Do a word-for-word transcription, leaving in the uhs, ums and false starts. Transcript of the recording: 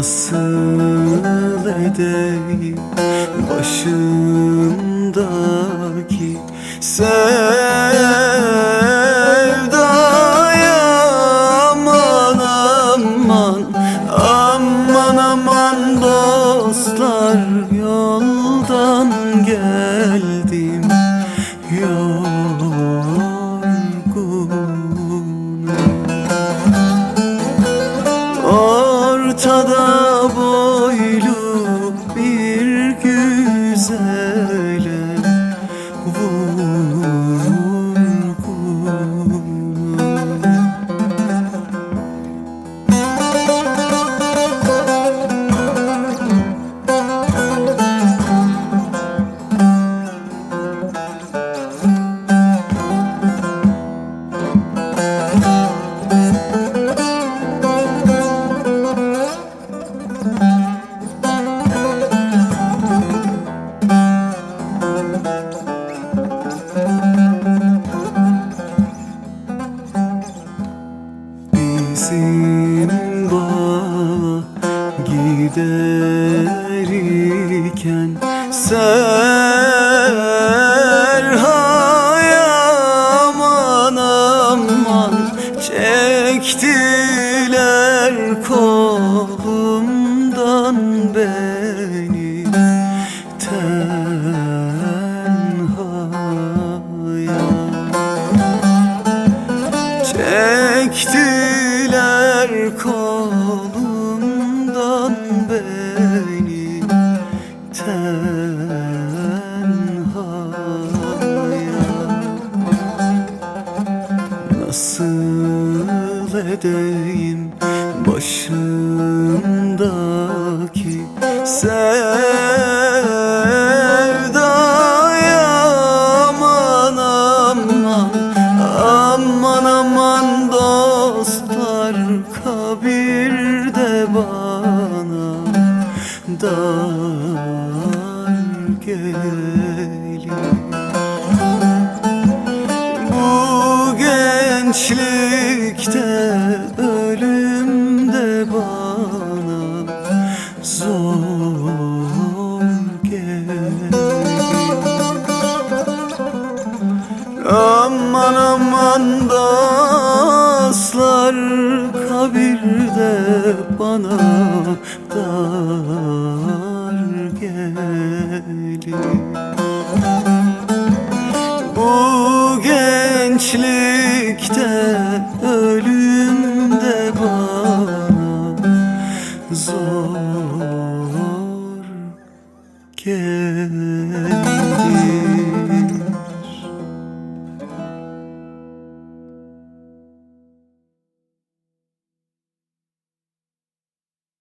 Nasıl edeyim başımdaki sevdaya? Aman aman, aman aman dostlar, yoldan geldim yorgunum. Ortada boylu bir güzele vurgunum. Bizim bağa giderken Serhay, aman aman, çektiler kolumdan beni tenhaya. Çektiler kolumdan beni tenhaya. Nasıl edeyim başımdaki sevdaya? Aman aman, aman aman dostlar, kabirde bana dar gelir. Bu gençlikte ölüm de bana zor gelir. Aman aman dostlar, kabirde bana